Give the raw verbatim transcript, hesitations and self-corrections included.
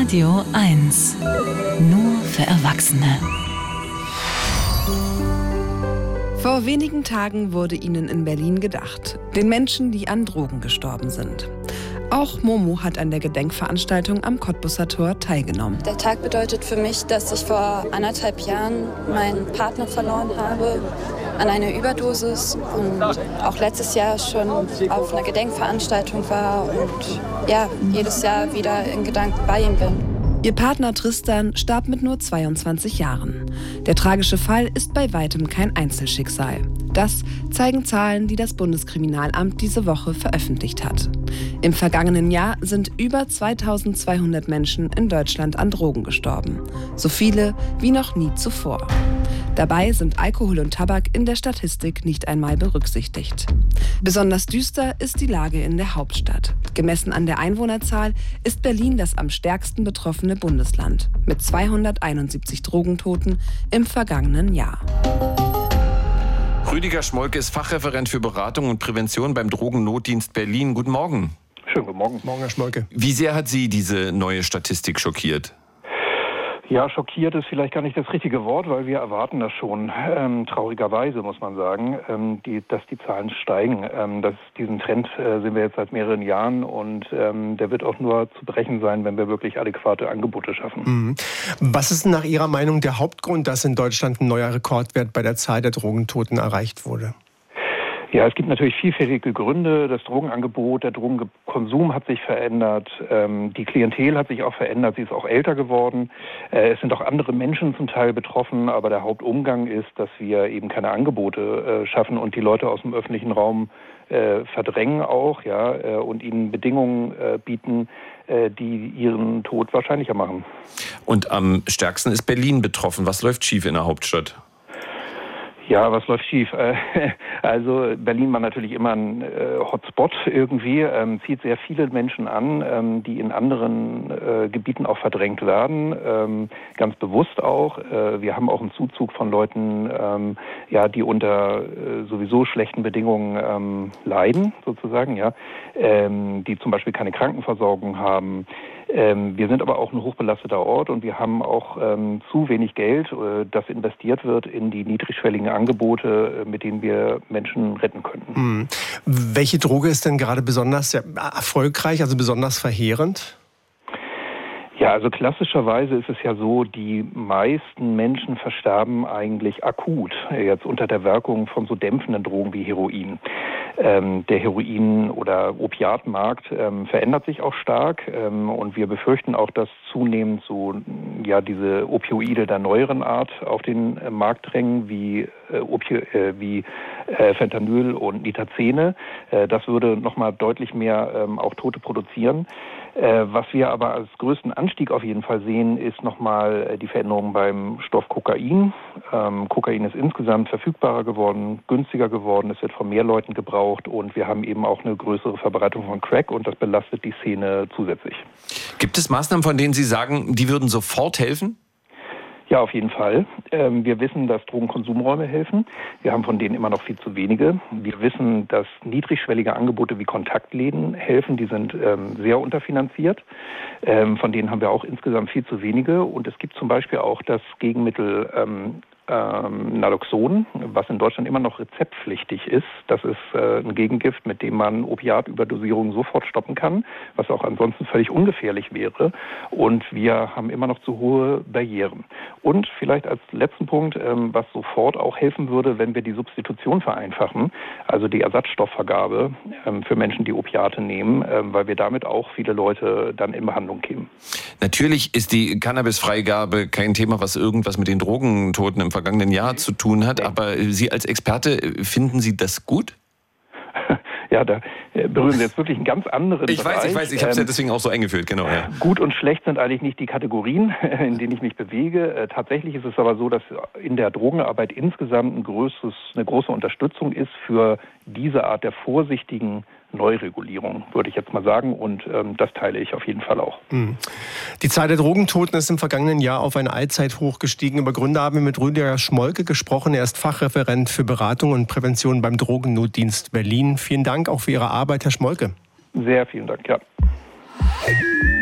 Radio eins. Nur für Erwachsene. Vor wenigen Tagen wurde ihnen in Berlin gedacht. Den Menschen, die an Drogen gestorben sind. Auch Momo hat an der Gedenkveranstaltung am Kottbusser Tor teilgenommen. Der Tag bedeutet für mich, dass ich vor anderthalb Jahren meinen Partner verloren habe an einer Überdosis und auch letztes Jahr schon auf einer Gedenkveranstaltung war und ja, jedes Jahr wieder in Gedanken bei ihm bin. Ihr Partner Tristan starb mit nur zweiundzwanzig Jahren. Der tragische Fall ist bei weitem kein Einzelschicksal. Das zeigen Zahlen, die das Bundeskriminalamt diese Woche veröffentlicht hat. Im vergangenen Jahr sind über zweitausendzweihundert Menschen in Deutschland an Drogen gestorben. So viele wie noch nie zuvor. Dabei sind Alkohol und Tabak in der Statistik nicht einmal berücksichtigt. Besonders düster ist die Lage in der Hauptstadt. Gemessen an der Einwohnerzahl ist Berlin das am stärksten betroffene Bundesland mit zweihunderteinundsiebzig Drogentoten im vergangenen Jahr. Rüdiger Schmolke ist Fachreferent für Beratung und Prävention beim Drogennotdienst Berlin. Guten Morgen. Schönen guten Morgen. Morgen, Herr Schmolke. Wie sehr hat Sie diese neue Statistik schockiert? Ja, schockiert ist vielleicht gar nicht das richtige Wort, weil wir erwarten das schon. Ähm, traurigerweise muss man sagen, ähm, die, dass die Zahlen steigen. Ähm, das, diesen Trend äh, sehen wir jetzt seit mehreren Jahren und ähm, der wird auch nur zu brechen sein, wenn wir wirklich adäquate Angebote schaffen. Mhm. Was ist denn nach Ihrer Meinung der Hauptgrund, dass in Deutschland ein neuer Rekordwert bei der Zahl der Drogentoten erreicht wurde? Ja, es gibt natürlich vielfältige Gründe. Das Drogenangebot, der Drogenkonsum hat sich verändert. Ähm, die Klientel hat sich auch verändert. Sie ist auch älter geworden. Äh, es sind auch andere Menschen zum Teil betroffen. Aber der Hauptumgang ist, dass wir eben keine Angebote äh, schaffen und die Leute aus dem öffentlichen Raum äh, verdrängen auch, ja, äh, und ihnen Bedingungen äh, bieten, äh, die ihren Tod wahrscheinlicher machen. Und am stärksten ist Berlin betroffen. Was läuft schief in der Hauptstadt? Ja, was läuft schief? Also Berlin war natürlich immer ein Hotspot irgendwie, ähm, zieht sehr viele Menschen an, ähm, die in anderen äh, Gebieten auch verdrängt werden, ähm, ganz bewusst auch. Äh, wir haben auch einen Zuzug von Leuten, ähm, ja, die unter äh, sowieso schlechten Bedingungen ähm, leiden, sozusagen, ja, ähm, die zum Beispiel keine Krankenversorgung haben. Ähm, wir sind aber auch ein hochbelasteter Ort und wir haben auch ähm, zu wenig Geld, äh, das investiert wird in die niedrigschwelligen Angebote, äh, mit denen wir Menschen retten können. Mhm. Welche Droge ist denn gerade besonders erfolgreich, also besonders verheerend? Ja, also klassischerweise ist es ja so, die meisten Menschen versterben eigentlich akut, jetzt unter der Wirkung von so dämpfenden Drogen wie Heroin. Ähm, der Heroin- oder Opiatmarkt ähm, verändert sich auch stark ähm, und wir befürchten auch, dass zunehmend so ja diese Opioide der neueren Art auf den äh, Markt drängen, wie, äh, Opi- äh, wie äh, Fentanyl und Nitazene. Äh, das würde nochmal deutlich mehr ähm, auch Tote produzieren. Äh, was wir aber als größten Anstieg auf jeden Fall sehen, ist nochmal äh, die Veränderung beim Stoff Kokain. Ähm, Kokain ist insgesamt verfügbarer geworden, günstiger geworden, es wird von mehr Leuten gebraucht und wir haben eben auch eine größere Verbreitung von Crack und das belastet die Szene zusätzlich. Gibt es Maßnahmen, von denen Sie sagen, die würden sofort helfen? Ja, auf jeden Fall. Ähm, wir wissen, dass Drogenkonsumräume helfen. Wir haben von denen immer noch viel zu wenige. Wir wissen, dass niedrigschwellige Angebote wie Kontaktläden helfen. Die sind ähm, sehr unterfinanziert. Ähm, von denen haben wir auch insgesamt viel zu wenige. Und es gibt zum Beispiel auch das Gegenmittel ähm, Ähm, Naloxon, was in Deutschland immer noch rezeptpflichtig ist. Das ist äh, ein Gegengift, mit dem man Opiatüberdosierungen sofort stoppen kann, was auch ansonsten völlig ungefährlich wäre. Und wir haben immer noch zu hohe Barrieren. Und vielleicht als letzten Punkt, ähm, was sofort auch helfen würde, wenn wir die Substitution vereinfachen, also die Ersatzstoffvergabe ähm, für Menschen, die Opiate nehmen, ähm, weil wir damit auch viele Leute dann in Behandlung kämen. Natürlich ist die Cannabisfreigabe kein Thema, was irgendwas mit den Drogentoten im vergangenen Jahr zu tun hat, aber Sie als Experte, finden Sie das gut? Ja, da berühren Sie jetzt wirklich einen ganz anderen ich Bereich. Weiß, ich weiß, ich habe es ja deswegen auch so eingeführt, genau. Ja. Gut und schlecht sind eigentlich nicht die Kategorien, in denen ich mich bewege. Tatsächlich ist es aber so, dass in der Drogenarbeit insgesamt ein größtes, eine große Unterstützung ist für diese Art der vorsichtigen Neuregulierung, würde ich jetzt mal sagen. Und ähm, das teile ich auf jeden Fall auch. Die Zahl der Drogentoten ist im vergangenen Jahr auf ein Allzeithoch gestiegen. Über Gründe haben wir mit Rüdiger Schmolke gesprochen. Er ist Fachreferent für Beratung und Prävention beim Drogennotdienst Berlin. Vielen Dank auch für Ihre Arbeit, Herr Schmolke. Sehr vielen Dank, ja.